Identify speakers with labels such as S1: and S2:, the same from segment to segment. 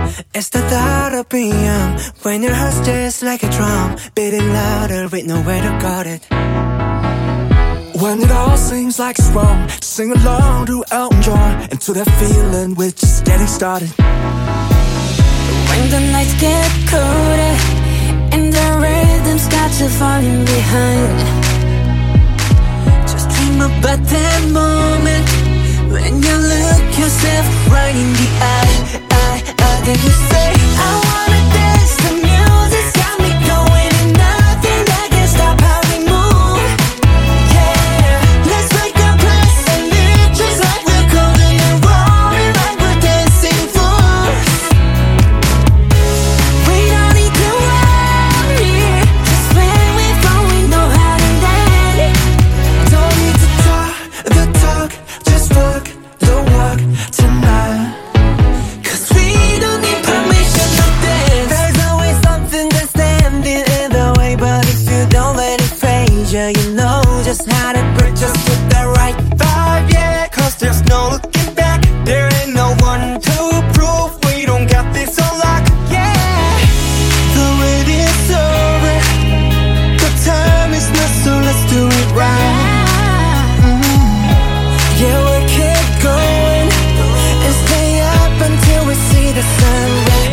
S1: It's the thought of PM when your heart's just like a drum, beating louder with nowhere to guard it.
S2: When it all seems like it's wrong, just sing along to Elton John, and to that feeling we're just getting started.
S3: When the nights get colder and the rhythm's got you falling behind,
S1: Just dream about that moment when you look yourself right in the eye. Then you say, I wanna dance, the music's got me going, and nothing that can stop how we move. Yeah, let's make a place and live just like we're golden and rolling like we're dancing fools. We don't need to worry, just when we fall we know how to land.
S2: Don't need to talk the talk, just walk the walk tonight.
S1: Yeah, you know just how to break, just with the right vibe, yeah. Cause there's no looking back, there ain't no one to prove we don't got this on lock, yeah. The wait is over, the time is not, so let's do it right. Yeah, we'll keep going and stay up until we see the sunrise.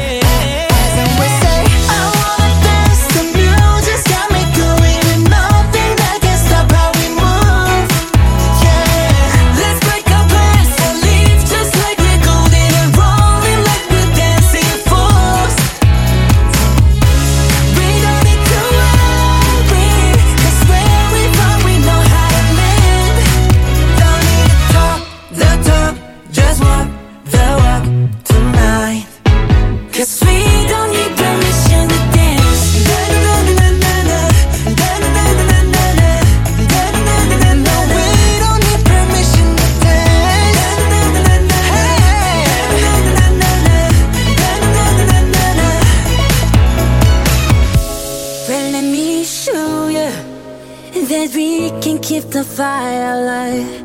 S3: that we can keep the fire alive.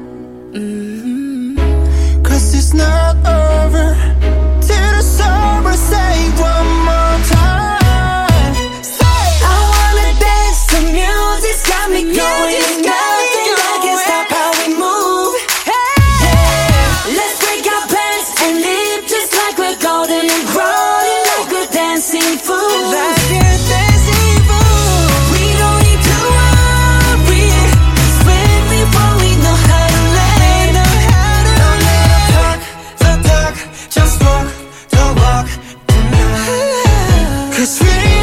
S1: Cause it's not over till the summer. Say one more time. Say, I wanna dance, the music's got me going. Nothing that can stop how we move. Hey, let's break our pants and live just like we're golden and growing like we're dancing fools. Like we're dancing fools. We don't need to worry, 'cause when we fall we know how to land. Don't let them talk the talk, just walk the walk tonight. 'Cause we